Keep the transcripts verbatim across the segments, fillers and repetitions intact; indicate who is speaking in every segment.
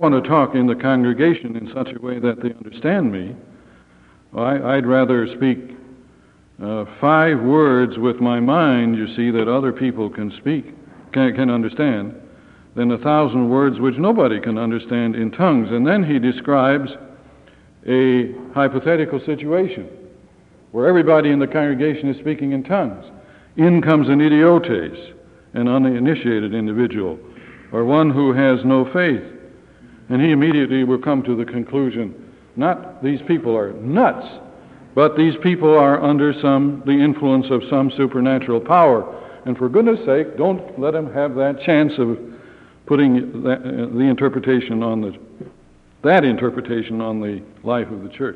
Speaker 1: want to talk in the congregation in such a way that they understand me, I, I'd rather speak uh, five words with my mind, you see, that other people can speak, can, can understand, than a thousand words which nobody can understand in tongues. And then he describes a hypothetical situation where everybody in the congregation is speaking in tongues. In comes an idiotes, an uninitiated individual, or one who has no faith. And he immediately will come to the conclusion, not these people are nuts, but these people are under some the influence of some supernatural power. And for goodness sake, don't let them have that chance of putting that, uh, the interpretation on the that interpretation on the life of the church.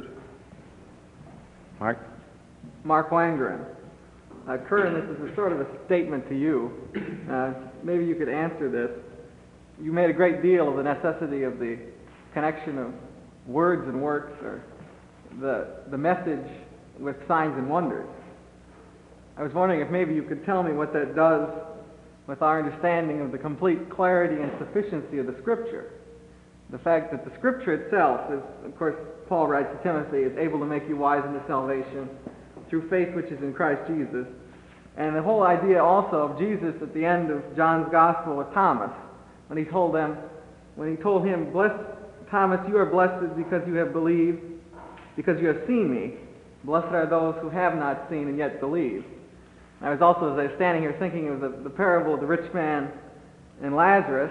Speaker 2: Mark?
Speaker 3: Mark Wangren. Uh, Curran, this is a sort of a statement to you. Uh, maybe you could answer this. You made a great deal of the necessity of the connection of words and works, or the, the message with signs and wonders. I was wondering if maybe you could tell me what that does with our understanding of the complete clarity and sufficiency of the Scripture. The fact that the Scripture itself is, of course, Paul writes to Timothy, is able to make you wise unto salvation through faith which is in Christ Jesus. And the whole idea also of Jesus at the end of John's Gospel with Thomas, when he told them, when he told him, "Blessed Thomas, you are blessed because you have believed, because you have seen me. Blessed are those who have not seen and yet believe." I was also, as I was standing here, thinking of the, the parable of the rich man and Lazarus,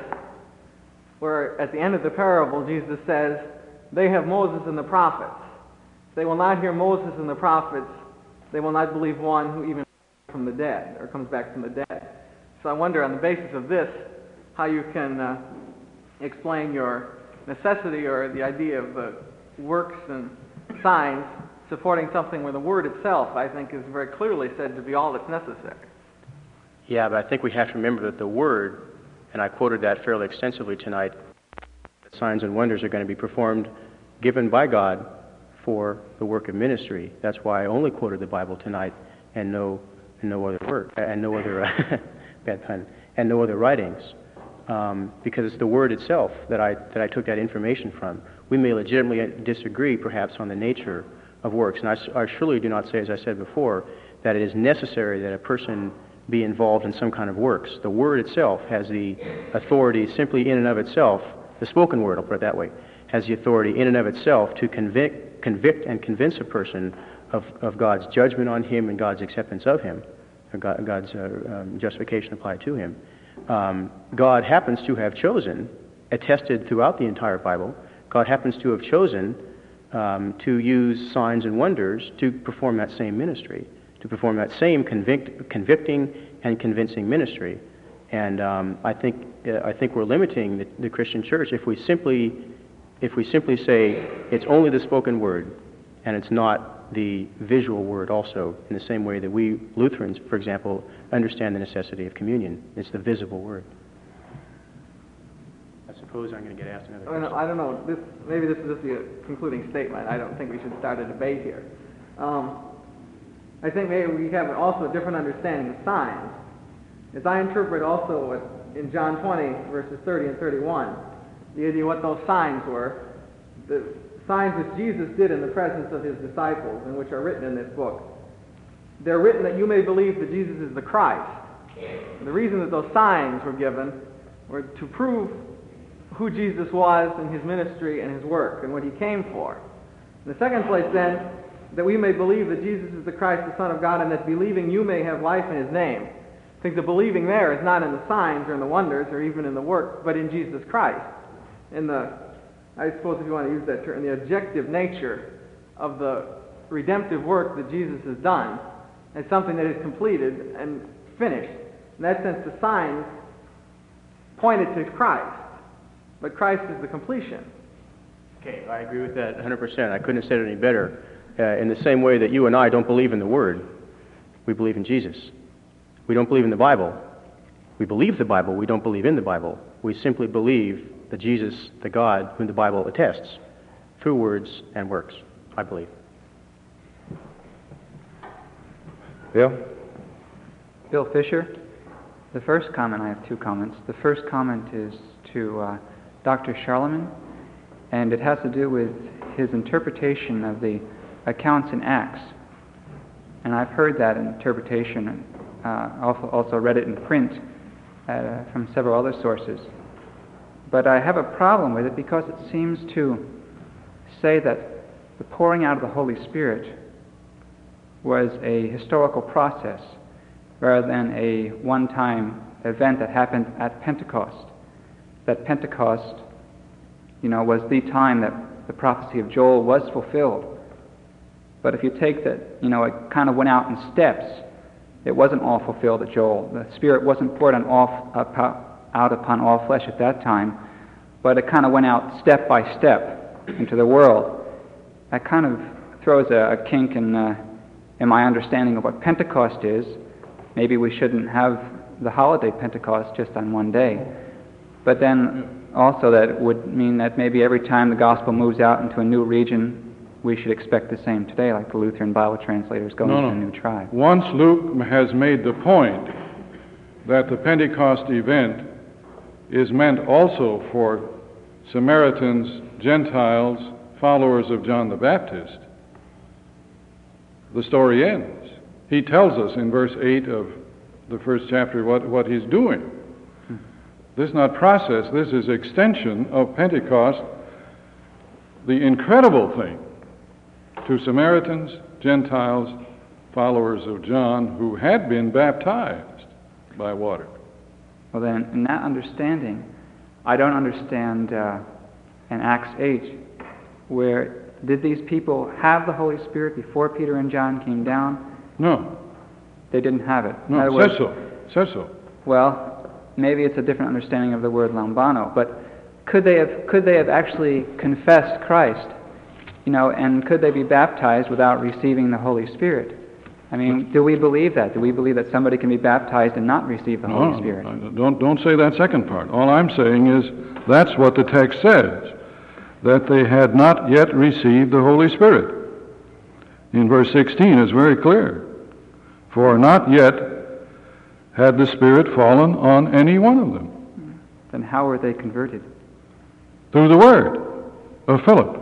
Speaker 3: where at the end of the parable, Jesus says, "They have Moses and the prophets. If they will not hear Moses and the prophets, they will not believe one who even from the dead, or comes back from the dead." So I wonder, on the basis of this, how you can uh, explain your necessity or the idea of uh, works and signs supporting something where the Word itself, I think, is very clearly said to be all that's necessary.
Speaker 2: Yeah, but I think we have to remember that the Word, and I quoted that fairly extensively tonight, that signs and wonders are going to be performed, given by God for the work of ministry. That's why I only quoted the Bible tonight and no, and no other work, and no other bad pun, and no other writings. Um, because it's the Word itself that I that I took that information from. We may legitimately disagree, perhaps, on the nature of works, and I, I surely do not say, as I said before, that it is necessary that a person be involved in some kind of works. The Word itself has the authority, simply in and of itself, the spoken Word, I'll put it that way, has the authority in and of itself to convict, convict and convince a person of, of God's judgment on him and God's acceptance of him, or God, God's uh, um, justification applied to him. Um, God happens to have chosen, attested throughout the entire Bible, God happens to have chosen um, to use signs and wonders to perform that same ministry, to perform that same convict, convicting and convincing ministry. And um, I think uh, I think we're limiting the, the Christian church if we simply if we simply say it's only the spoken word and it's not the visual word also, in the same way that we Lutherans, for example, understand the necessity of communion. It's the visible word. I suppose I'm going to get asked another question.
Speaker 3: I don't know. This, maybe this is just the concluding statement. I don't think we should start a debate here. Um, I think maybe we have also a different understanding of signs. As I interpret also in John twenty, verses thirty and thirty-one, the idea of what those signs were, the signs which Jesus did in the presence of his disciples and which are written in this book. They're written that you may believe that Jesus is the Christ. And the reason that those signs were given were to prove who Jesus was in his ministry and his work and what he came for. In the second place, then, that we may believe that Jesus is the Christ, the Son of God, and that believing you may have life in his name. I think the believing there is not in the signs or in the wonders or even in the works, but in Jesus Christ. In the, I suppose if you want to use that term, in the objective nature of the redemptive work that Jesus has done as something that is completed and finished. In that sense, the signs pointed to Christ, but Christ is the completion.
Speaker 2: Okay, I agree with that one hundred percent. I couldn't have said it any better. Uh, in the same way that you and I don't believe in the Word, we believe in Jesus. We don't believe in the Bible. We believe the Bible, we don't believe in the Bible. We simply believe that Jesus, the God whom the Bible attests, through words and works, I believe.
Speaker 4: Bill? Bill Fisher. The first comment, I have two comments. The first comment is to uh, Doctor Charlemagne. and it has to do with his interpretation of the accounts in Acts. And I've heard that interpretation, uh, also, also read it in print uh, from several other sources. But I have a problem with it because it seems to say that the pouring out of the Holy Spirit was a historical process rather than a one-time event that happened at Pentecost. That Pentecost, you know, was the time that the prophecy of Joel was fulfilled. But if you take that, you know, it kind of went out in steps. It wasn't all fulfilled at Joel. The Spirit wasn't poured on all, out upon all flesh at that time, but it kind of went out step by step into the world. That kind of throws a, a kink in, uh, in my understanding of what Pentecost is. Maybe we shouldn't have the holiday Pentecost just on one day. But then also that it would mean that maybe every time the gospel moves out into a new region, we should expect the same today, like the Lutheran Bible translators going
Speaker 1: no,
Speaker 4: to
Speaker 1: no.
Speaker 4: a new tribe.
Speaker 1: Once Luke has made the point that the Pentecost event is meant also for Samaritans, Gentiles, followers of John the Baptist, the story ends. He tells us in verse eight of the first chapter what, what he's doing. Hmm. This is not process, this is extension of Pentecost, the incredible thing to Samaritans, Gentiles, followers of John who had been baptized by water.
Speaker 4: Well then, in that understanding, I don't understand uh, in Acts eight, where did these people have the Holy Spirit before Peter and John came down?
Speaker 1: No.
Speaker 4: They didn't have it.
Speaker 1: No, it says so. It says so.
Speaker 4: Well, maybe it's a different understanding of the word lambano, but could they have could they have actually confessed Christ? You know, and could they be baptized without receiving the Holy Spirit? I mean, do we believe that? Do we believe that somebody can be baptized and not receive the
Speaker 1: no,
Speaker 4: Holy Spirit?
Speaker 1: No, don't, don't say that second part. All I'm saying is that's what the text says, that they had not yet received the Holy Spirit. In verse sixteen it's very clear. For not yet had the Spirit fallen on any one of them.
Speaker 4: Then how were they converted?
Speaker 1: Through the word of Philip.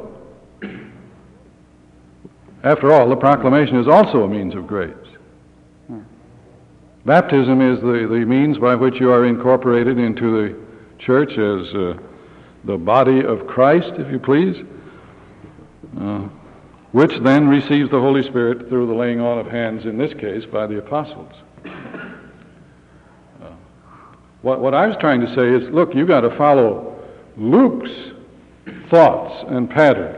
Speaker 1: After all, the proclamation is also a means of grace. Yeah. Baptism is the, the means by which you are incorporated into the church as uh, the body of Christ, if you please, uh, which then receives the Holy Spirit through the laying on of hands, in this case, by the apostles. Uh, what, what I was trying to say is, look, you've got to follow Luke's thoughts and patterns.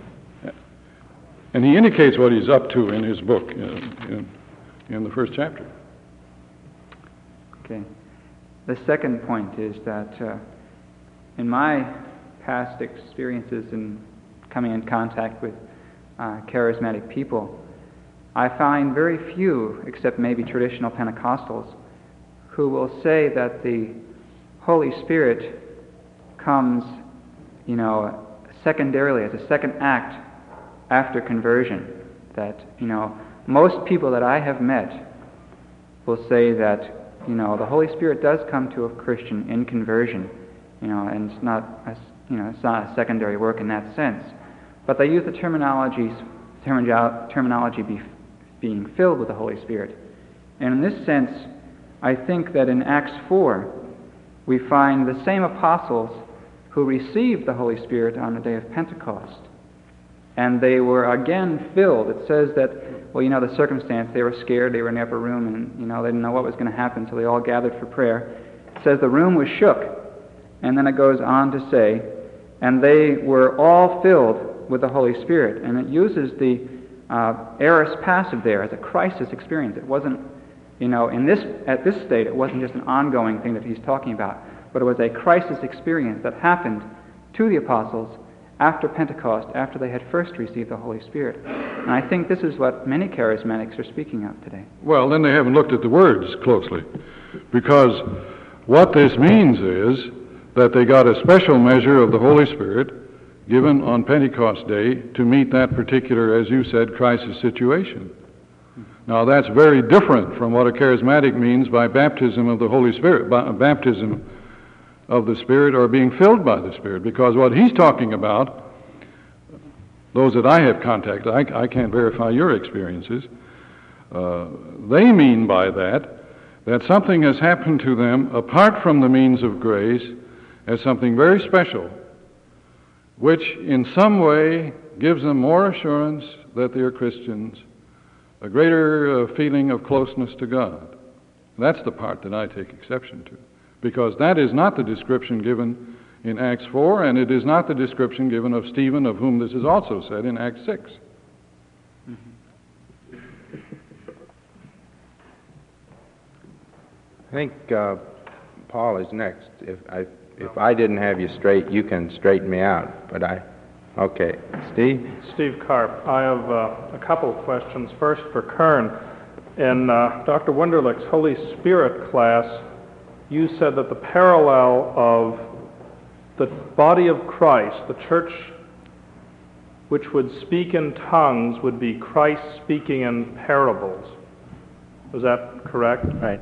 Speaker 1: And he indicates what he's up to in his book, uh, in, in the first chapter.
Speaker 4: Okay. The second point is that uh, in my past experiences in coming in contact with uh, charismatic people, I find very few, except maybe traditional Pentecostals, who will say that the Holy Spirit comes, you know, secondarily, as a second act after conversion. That, you know, most people that I have met will say that, you know, the Holy Spirit does come to a Christian in conversion, you know, and it's not, a, you know, it's not a secondary work in that sense. But they use the terminology, terminology be, being filled with the Holy Spirit. And in this sense, I think that in Acts four, we find the same apostles who received the Holy Spirit on the day of Pentecost. And they were again filled. It says that, well, you know, the circumstance, they were scared, they were in the upper room, and, you know, they didn't know what was going to happen, so they all gathered for prayer. It says the room was shook, and then it goes on to say, and they were all filled with the Holy Spirit. And it uses the uh, aorist passive there as a crisis experience. It wasn't, you know, in this at this state, it wasn't just an ongoing thing that he's talking about, but it was a crisis experience that happened to the apostles after Pentecost, after they had first received the Holy Spirit. And I think this is what many charismatics are speaking of today.
Speaker 1: Well, then they haven't looked at the words closely, because what this means is that they got a special measure of the Holy Spirit given on Pentecost Day to meet that particular, as you said, crisis situation. Now, that's very different from what a charismatic means by baptism of the Holy Spirit, baptism of the Spirit or being filled by the Spirit, because what he's talking about, those that I have contacted, I, I can't verify your experiences, uh, they mean by that that something has happened to them apart from the means of grace as something very special, which in some way gives them more assurance that they are Christians, a greater uh, feeling of closeness to God. That's the part that I take exception to, because that is not the description given in Acts four, and it is not the description given of Stephen, of whom this is also said in Acts six.
Speaker 5: I think uh, Paul is next. If I if I didn't have you straight, you can straighten me out. But I, okay, Steve.
Speaker 6: Steve Karp. I have uh, a couple of questions. First for Kern. In uh, Doctor Wunderlich's Holy Spirit class, you said that the parallel of the body of Christ, the church which would speak in tongues, would be Christ speaking in parables. Was that correct?
Speaker 2: Right.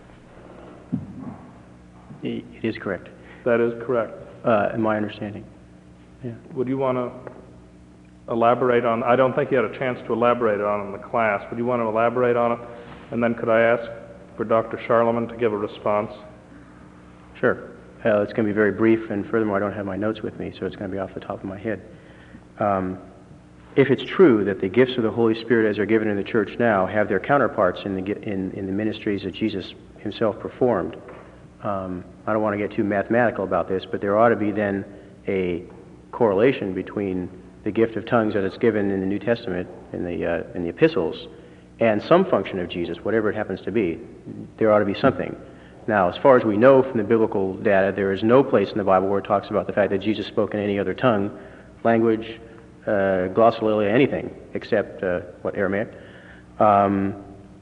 Speaker 2: It is correct.
Speaker 6: That is correct.
Speaker 2: Uh, in my understanding. Yeah.
Speaker 6: Would you want to elaborate on, I don't think you had a chance to elaborate on it in the class. Would you want to elaborate on it? And then could I ask for Doctor Charlemagne to give a response?
Speaker 2: Sure. Uh, it's going to be very brief, and furthermore, I don't have my notes with me, so it's going to be off the top of my head. Um, if it's true that the gifts of the Holy Spirit as they're given in the church now have their counterparts in the, in, in the ministries that Jesus himself performed, um, I don't want to get too mathematical about this, but there ought to be then a correlation between the gift of tongues that is given in the New Testament, in the, uh, in the epistles, and some function of Jesus, whatever it happens to be. There ought to be something. Now, as far as we know from the biblical data, there is no place in the Bible where it talks about the fact that Jesus spoke in any other tongue, language, uh, glossolalia, anything, except, uh, what, Aramaic. Um,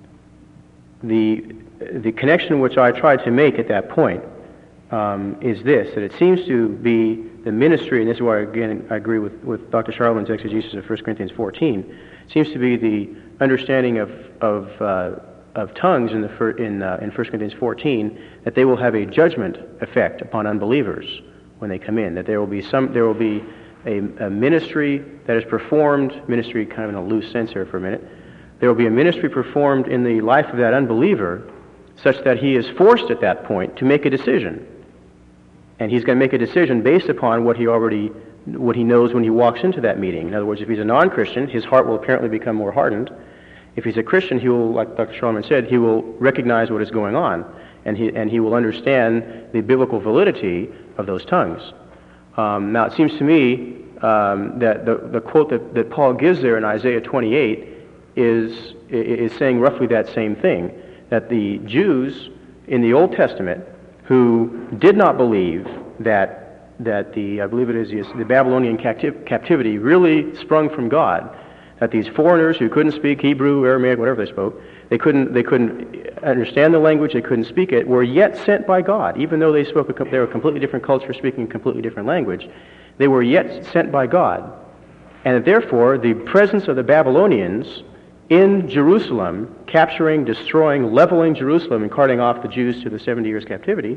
Speaker 2: the, the connection which I tried to make at that point um, is this, that it seems to be the ministry, and this is where, again, I agree with, with Doctor Charlemagne's exegesis of First Corinthians fourteen, seems to be the understanding of, of uh, of tongues in the fir- in uh, in First Corinthians fourteen, that they will have a judgment effect upon unbelievers when they come in. That there will be some there will be a, a ministry that is performed, ministry kind of in a loose sense here for a minute. There will be a ministry performed in the life of that unbeliever, such that he is forced at that point to make a decision, and he's going to make a decision based upon what he already what he knows when he walks into that meeting. In other words, if he's a non-Christian, his heart will apparently become more hardened. If he's a Christian, he will, like Doctor Charlemagne said, he will recognize what is going on, and he and he will understand the biblical validity of those tongues. Um, now, it seems to me um, that the, the quote that, that Paul gives there in Isaiah twenty-eight is is saying roughly that same thing, that the Jews in the Old Testament who did not believe that that the I believe it is the Babylonian captiv- captivity really sprung from God. That these foreigners who couldn't speak Hebrew, Aramaic, whatever they spoke, they couldn't they couldn't understand the language, they couldn't speak it, were yet sent by God, even though they spoke a, they were a completely different culture, speaking a completely different language. They were yet sent by God, and that therefore the presence of the Babylonians in Jerusalem, capturing, destroying, leveling Jerusalem, and carting off the Jews to the seventy years captivity,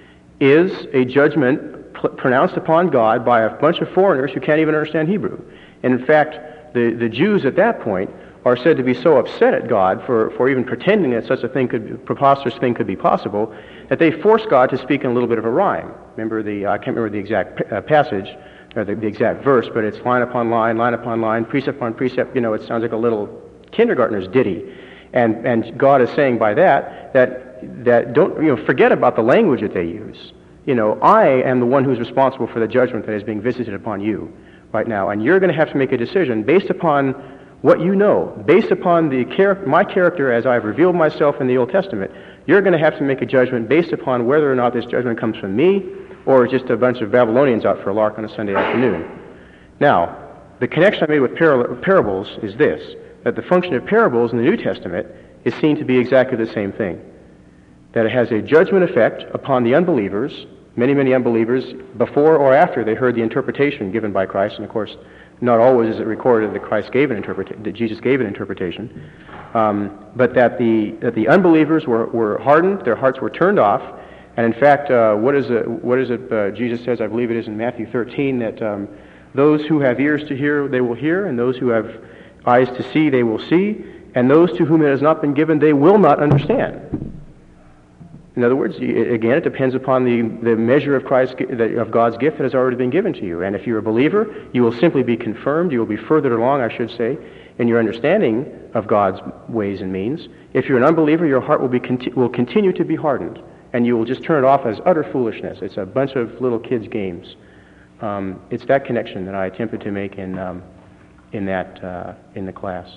Speaker 2: is a judgment pl- pronounced upon God by a bunch of foreigners who can't even understand Hebrew. And in fact, The, the Jews at that point are said to be so upset at God for, for even pretending that such a thing could, preposterous thing could be possible, that they force God to speak in a little bit of a rhyme. Remember the, I can't remember the exact uh, passage, or the, the exact verse, but it's line upon line, line upon line, precept upon precept. You know, it sounds like a little kindergartner's ditty. And, and God is saying by that, that, that don't, you know, forget about the language that they use. You know, I am the one who's responsible for the judgment that is being visited upon you right now, and you're going to have to make a decision based upon what you know, based upon the char- my character as I've revealed myself in the Old Testament. You're going to have to make a judgment based upon whether or not this judgment comes from me or just a bunch of Babylonians out for a lark on a Sunday afternoon. Now, the connection I made with par- parables is this, that the function of parables in the New Testament is seen to be exactly the same thing, that it has a judgment effect upon the unbelievers. Many, many unbelievers, before or after they heard the interpretation given by Christ, and of course, not always is it recorded that Christ gave an interpretation, that Jesus gave an interpretation, um, but that the that the unbelievers were, were hardened, their hearts were turned off, And in fact, uh, what is it, what is it uh, Jesus says, I believe it is in Matthew thirteen, that um, those who have ears to hear, they will hear, and those who have eyes to see, they will see, and those to whom it has not been given, they will not understand. In other words, again, it depends upon the, the measure of Christ, of God's gift that has already been given to you. And if you're a believer, you will simply be confirmed, you will be furthered along, I should say, in your understanding of God's ways and means. If you're an unbeliever, your heart will, be, will continue to be hardened, and you will just turn it off as utter foolishness. It's a bunch of little kids' games. Um, it's that connection that I attempted to make in, um, in, that, uh, in the class.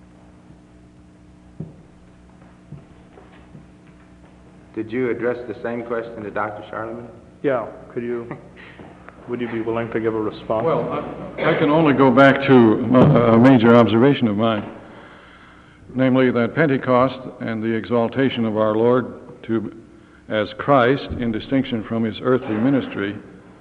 Speaker 5: Did you address the same question to Doctor Charlemagne?
Speaker 6: Yeah, could you, would you be willing to give a response?
Speaker 1: Well, I, I can only go back to a major observation of mine, namely that Pentecost and the exaltation of our Lord to as Christ in distinction from his earthly ministry,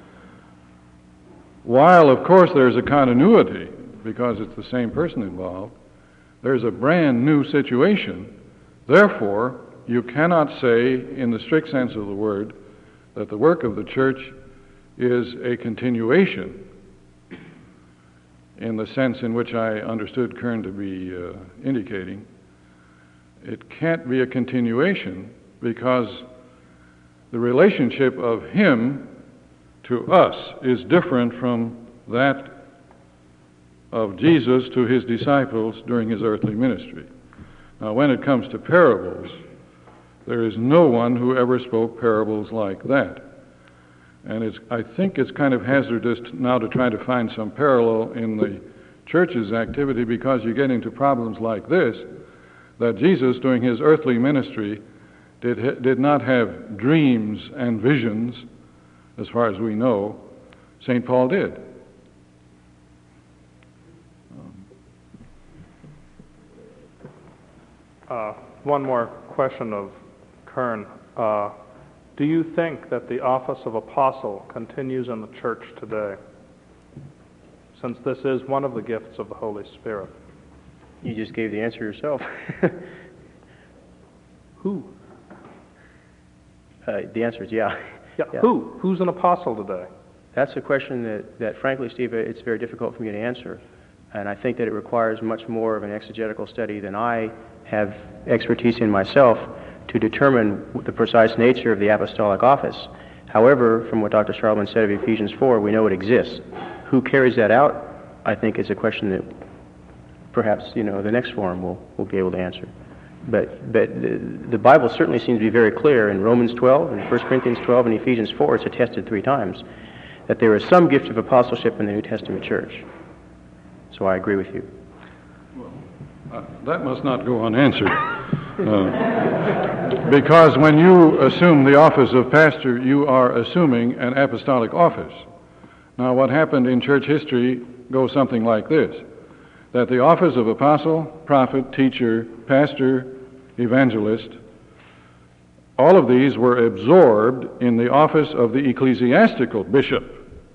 Speaker 1: while of course there's a continuity because it's the same person involved, there's a brand new situation. Therefore, you cannot say, in the strict sense of the word, that the work of the church is a continuation in the sense in which I understood Kern to be uh, indicating. It can't be a continuation because the relationship of him to us is different from that of Jesus to his disciples during his earthly ministry. Now, when it comes to parables, there is no one who ever spoke parables like that. And it's, I think it's kind of hazardous now to try to find some parallel in the church's activity because you get into problems like this, that Jesus, during his earthly ministry, did, did not have dreams and visions, as far as we know. Saint Paul did.
Speaker 6: Uh, one more question of Kern. Uh, do you think that the office of apostle continues in the church today, since this is one of the gifts of the Holy Spirit?
Speaker 2: You just gave the answer yourself.
Speaker 6: Who?
Speaker 2: Uh, the answer is yeah.
Speaker 6: Yeah,
Speaker 2: yeah.
Speaker 6: Who? Who's an apostle today?
Speaker 2: That's a question that, that, frankly, Steve, it's very difficult for me to answer. And I think that it requires much more of an exegetical study than I have expertise in myself to determine the precise nature of the apostolic office. However, from what Doctor Charlemagne said of Ephesians four, we know it exists. Who carries that out, I think, is a question that perhaps, you know, the next forum will, will be able to answer. But, but the, the Bible certainly seems to be very clear in Romans twelve, and First Corinthians twelve, and Ephesians four, it's attested three times, that there is some gift of apostleship in the New Testament church. So I agree with you.
Speaker 1: Well, uh, that must not go unanswered. Uh, because when you assume the office of pastor, you are assuming an apostolic office. Now, what happened in church history goes something like this, that the office of apostle, prophet, teacher, pastor, evangelist, all of these were absorbed in the office of the ecclesiastical bishop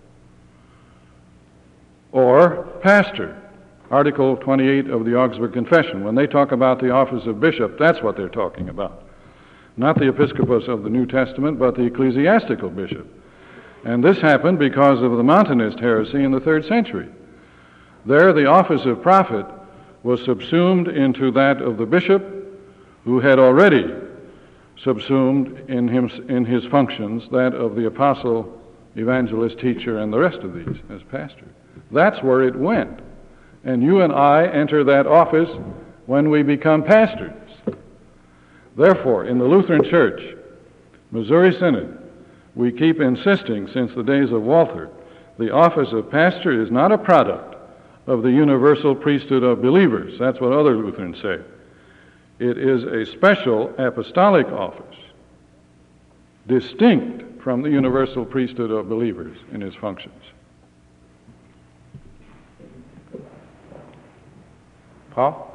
Speaker 1: or pastor. Article twenty-eight of the Augsburg Confession. When they talk about the office of bishop, that's what they're talking about. Not the episcopos of the New Testament, but the ecclesiastical bishop. And this happened because of the Montanist heresy in the third century. There, the office of prophet was subsumed into that of the bishop, who had already subsumed in, him, in his functions that of the apostle, evangelist, teacher, and the rest of these as pastor. That's where it went. And you and I enter that office when we become pastors. Therefore, in the Lutheran Church, Missouri Synod, we keep insisting since the days of Walther, the office of pastor is not a product of the universal priesthood of believers. That's what other Lutherans say. It is a special apostolic office, distinct from the universal priesthood of believers in its functions.
Speaker 5: Paul?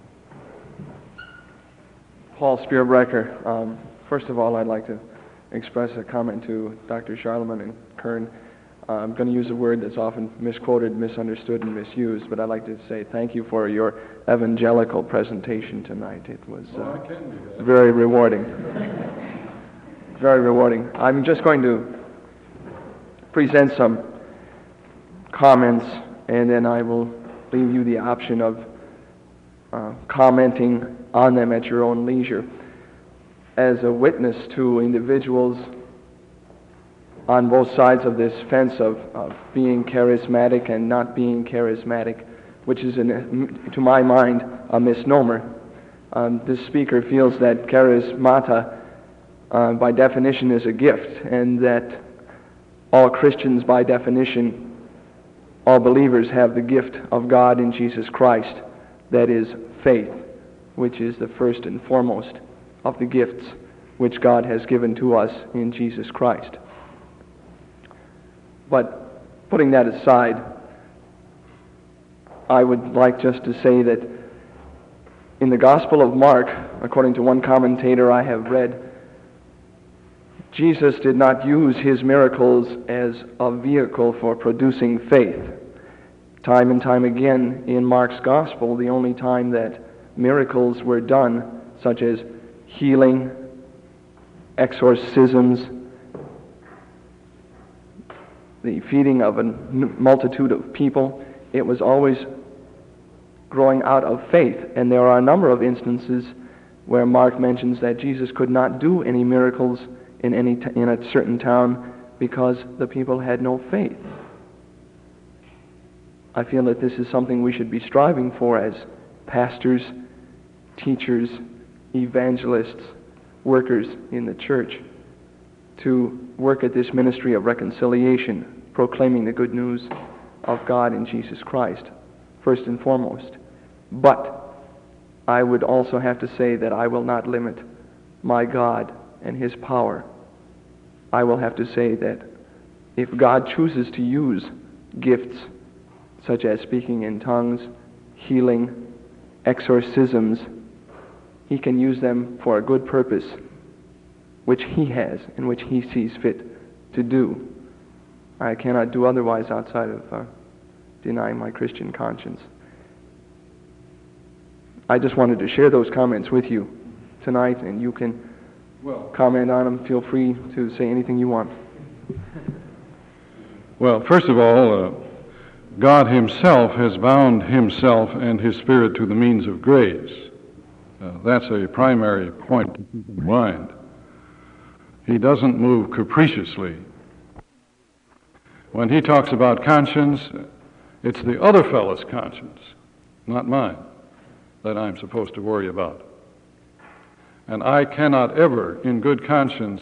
Speaker 7: Paul Spearbrecher. Um, first of all, I'd like to express a comment to Doctor Charlemagne and Kern. Uh, I'm going to use a word that's often misquoted, misunderstood, and misused, but I'd like to say thank you for your evangelical presentation tonight. It was uh, very rewarding. very rewarding. I'm just going to present some comments, and then I will leave you the option of uh, commenting on them at your own leisure. As a witness to individuals on both sides of this fence of, of being charismatic and not being charismatic, which is, an, to my mind, a misnomer. Um, this speaker feels that charismata, uh, by definition, is a gift, and that all Christians, by definition, all believers have the gift of God in Jesus Christ, that is faith, which is the first and foremost of the gifts which God has given to us in Jesus Christ. But putting that aside, I would like just to say that in the Gospel of Mark, according to one commentator I have read, Jesus did not use his miracles as a vehicle for producing faith. Time and time again in Mark's Gospel, the only time that miracles were done, such as healing, exorcisms, the feeding of a multitude of people, it was always growing out of faith. And there are a number of instances where Mark mentions that Jesus could not do any miracles in any t- in a certain town because the people had no faith. I feel that this is something we should be striving for as pastors, teachers, evangelists, workers in the church, to work at this ministry of reconciliation, proclaiming the good news of God in Jesus Christ, first and foremost. But I would also have to say that I will not limit my God and His power. I will have to say that if God chooses to use gifts such as speaking in tongues, healing, exorcisms, He can use them for a good purpose, which He has and which He sees fit to do. I cannot do otherwise outside of uh, denying my Christian conscience. I just wanted to share those comments with you tonight, and you can
Speaker 1: Well,
Speaker 7: comment on them. Feel free to say anything you want.
Speaker 1: well, first of all, uh, God Himself has bound Himself and His Spirit to the means of grace. Uh, that's a primary point to keep in mind. He doesn't move capriciously. When He talks about conscience, it's the other fellow's conscience, not mine, that I'm supposed to worry about. And I cannot ever, in good conscience,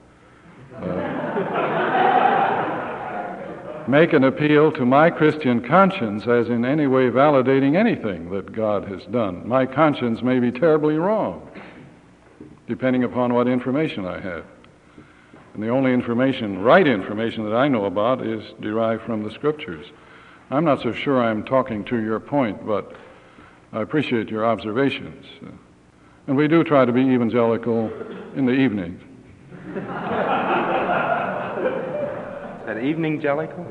Speaker 1: uh, make an appeal to my Christian conscience as in any way validating anything that God has done. My conscience may be terribly wrong, depending upon what information I have. And the only information, right information that I know about is derived from the Scriptures. I'm not so sure I'm talking to your point, but I appreciate your observations. And we do try to be evangelical in the evenings.
Speaker 5: Is that evening jellicle?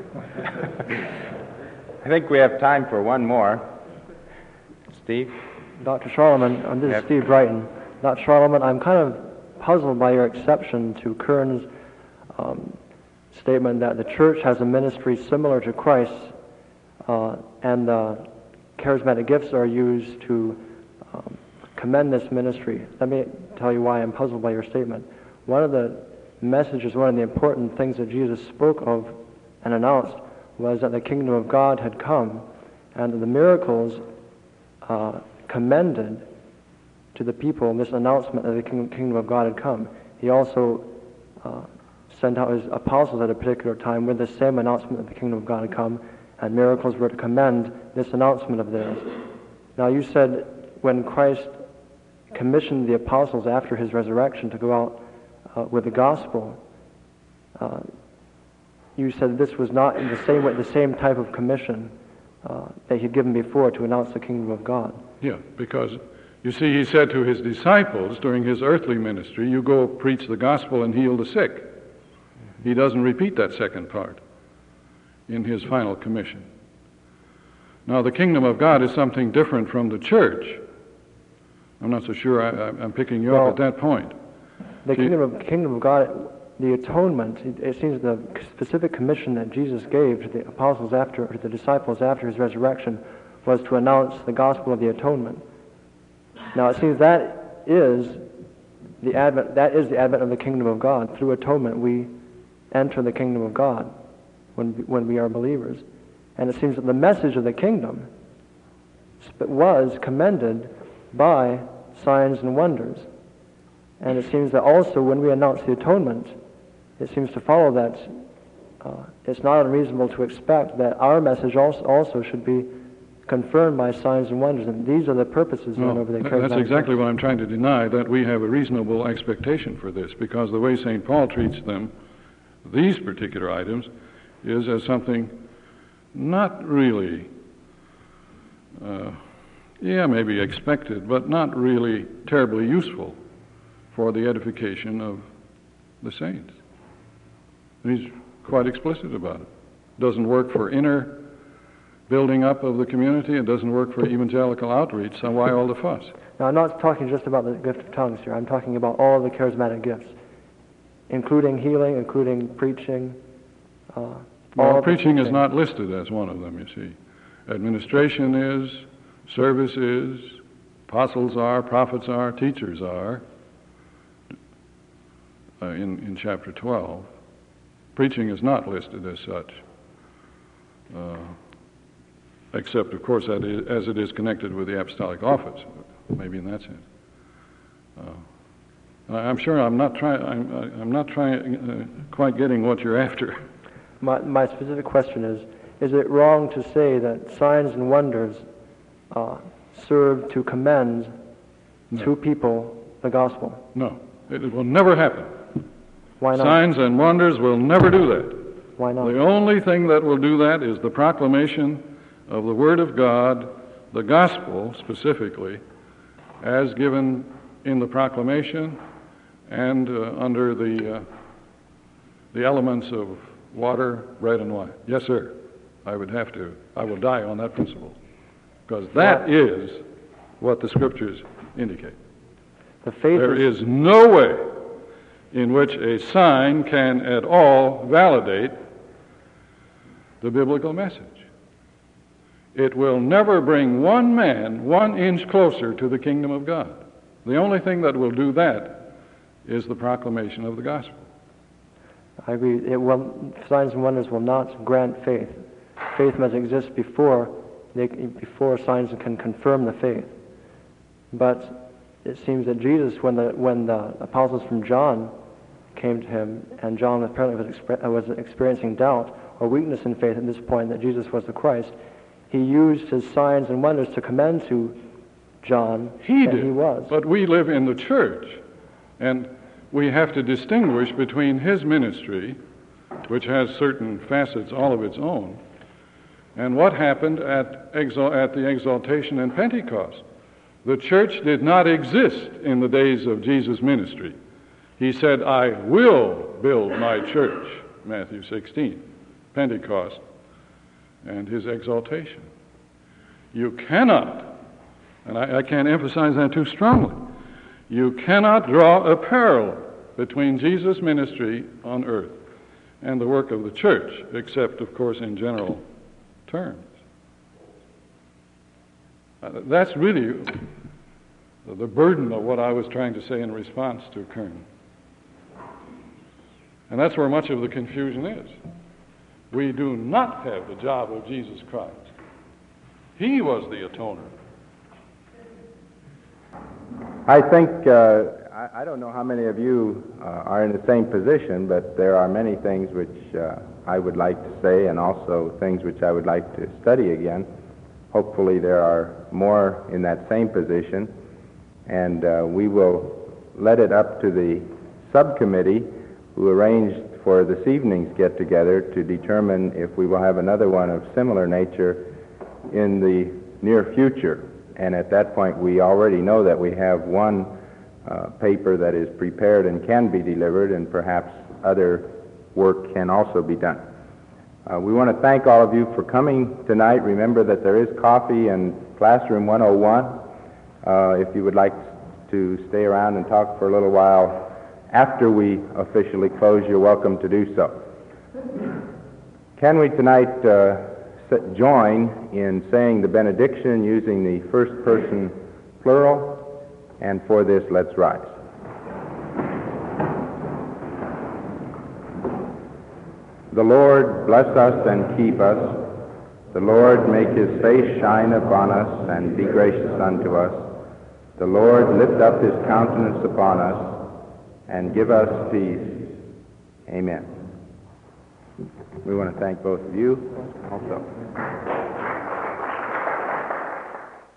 Speaker 5: I think we have time for one more. Steve?
Speaker 8: Doctor Charlemagne, uh, this
Speaker 5: Yep.
Speaker 8: is Steve Brighton. Doctor Charlemagne, I'm kind of puzzled by your exception to Kern's um, statement that the church has a ministry similar to Christ's, uh, and uh, charismatic gifts are used to um, commend this ministry. Let me tell you why I'm puzzled by your statement. One of the messages, one of the important things that Jesus spoke of and announced was that the kingdom of God had come, and the miracles uh, commended to the people this announcement that the kingdom of God had come. He also uh, sent out his apostles at a particular time with the same announcement that the kingdom of God had come, and miracles were to commend this announcement of theirs. Now, you said when Christ commissioned the apostles after his resurrection to go out uh, with the gospel, uh, you said this was not in the same way, the same type of commission uh, that he'd given before to announce the kingdom of God.
Speaker 1: Yeah, because you see, He said to His disciples during His earthly ministry, you go preach the gospel and heal the sick. He doesn't repeat that second part in His final commission. Now, the kingdom of God is something different from the church. I'm not so sure I, I'm picking you
Speaker 8: Well,
Speaker 1: up at that point.
Speaker 8: the kingdom of, kingdom of God, the atonement, it, it seems the specific commission that Jesus gave to the apostles after, or to the disciples after his resurrection, was to announce the gospel of the atonement. Now it seems that is the advent, that is the advent of the kingdom of God. Through atonement we enter the kingdom of God when, when we are believers. And it seems that the message of the kingdom was commended by signs and wonders. And it seems that also when we announce the atonement, it seems to follow that uh, it's not unreasonable to expect that our message also, also should be confirmed by signs and wonders. And these are the purposes
Speaker 1: no,
Speaker 8: then over the
Speaker 1: That's exactly what I'm trying to deny, that we have a reasonable expectation for this, because the way Saint Paul treats them, these particular items, is as something not really, uh, yeah, maybe expected, but not really terribly useful for the edification of the saints. He's quite explicit about it. Doesn't work for inner building up of the community. It doesn't work for evangelical outreach. So why all the fuss?
Speaker 8: Now, I'm not talking just about the gift of tongues here. I'm talking about all the charismatic gifts, including healing, including preaching. Uh,
Speaker 1: well, preaching is not listed as one of them, you see. Administration is, service is, apostles are, prophets are, teachers are, uh, in, in chapter twelve. Preaching is not listed as such, uh, except, of course, that is, as it is connected with the apostolic office, maybe in that sense. Uh, I'm sure I'm not trying. I'm, I'm not trying uh, quite getting what you're after.
Speaker 8: My, my specific question is: is it wrong to say that signs and wonders uh, serve to commend
Speaker 1: no.
Speaker 8: to people the gospel?
Speaker 1: No, it, it will never happen.
Speaker 8: Why not?
Speaker 1: Signs and wonders will never do that.
Speaker 8: Why not?
Speaker 1: The only thing that will do that is the proclamation of the Word of God, the gospel specifically, as given in the proclamation and uh, under the uh, the elements of water, bread, and wine. Yes, sir. I would have to. I will die on that principle, because that what? is what the Scriptures indicate.
Speaker 8: The faith
Speaker 1: there
Speaker 8: is,
Speaker 1: is no way in which a sign can at all validate the biblical message. It will never bring one man one inch closer to the kingdom of God. The only thing that will do that is the proclamation of the gospel.
Speaker 8: I agree. It will, signs and wonders will not grant faith. Faith must exist before they, before signs can confirm the faith. But it seems that Jesus, when the when the apostles from John came to him, and John apparently was, exp- was experiencing doubt or weakness in faith at this point that Jesus was the Christ, he used his signs and wonders to commend to John
Speaker 1: he
Speaker 8: that
Speaker 1: did,
Speaker 8: he was.
Speaker 1: But we live in the church, and we have to distinguish between his ministry, which has certain facets all of its own, and what happened at, exal- at the exaltation and Pentecost. The church did not exist in the days of Jesus' ministry. He said, I will build my church, Matthew sixteen, Pentecost, and his exaltation. You cannot, and I, I can't emphasize that too strongly, you cannot draw a parallel between Jesus' ministry on earth and the work of the church, except, of course, in general terms. Uh, that's really the burden of what I was trying to say in response to Kern. And that's where much of the confusion is. We do not have the job of Jesus Christ. He was the atoner.
Speaker 5: I think, uh, I, I don't know how many of you uh, are in the same position, but there are many things which uh, I would like to say, and also things which I would like to study again. Hopefully there are more in that same position, and uh, we will let it up to the subcommittee who arranged for this evening's get-together to determine if we will have another one of similar nature in the near future. And at that point, we already know that we have one uh, paper that is prepared and can be delivered, and perhaps other work can also be done. Uh, we want to thank all of you for coming tonight. Remember that there is coffee in classroom one oh one. Uh, if you would like to stay around and talk for a little while after we officially close, you're welcome to do so. Can we tonight uh, join in saying the benediction using the first person plural? And for this, let's rise. The Lord bless us and keep us. The Lord make his face shine upon us and be gracious unto us. The Lord lift up his countenance upon us and give us peace. Amen. We want to thank both of you also.